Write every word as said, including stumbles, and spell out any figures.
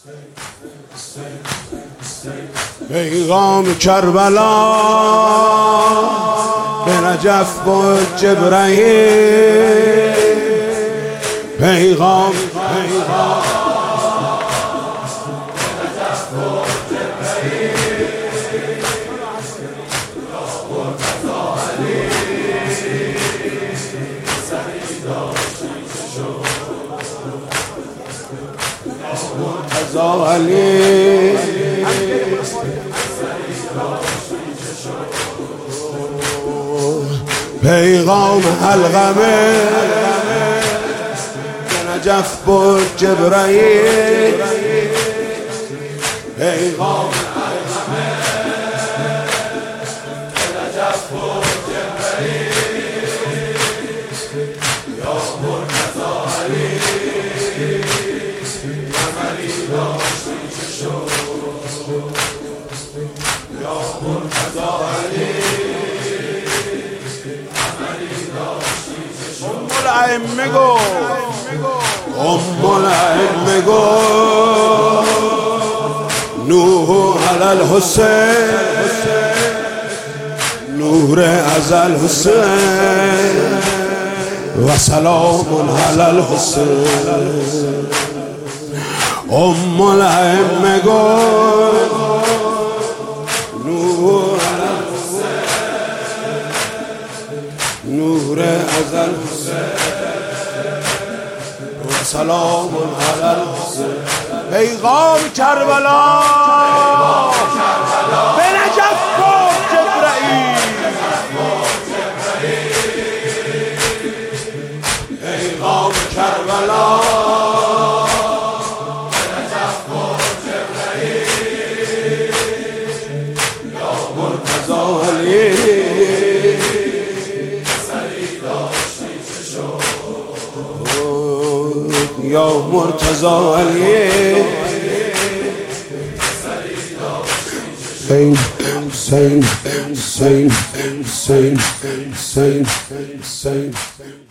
پیغام کربلا به نجف و جبرائیل، پیغام پیغام علی پیغام علقمه به نجف و جبرائیل، پیغام علقمه به نجف و جبرائیل، یا مرتضی علی عملی داشتی چه شد، یا مرتضی علی ام الائمه گو ام الائمه گو نوح علی الحسین، نور از الحسین و سلام علی الحسین. ام الائمه گو نوح علی الحسین، نور از الحسین و سلام علی الحسین. پیغام کربلا به نجف و جبرائیل، پیغام کربلا به نجف و جبرائیل، یا مرتضی علی یا مرتضی علی حسین حسین حسین حسین حسین حسین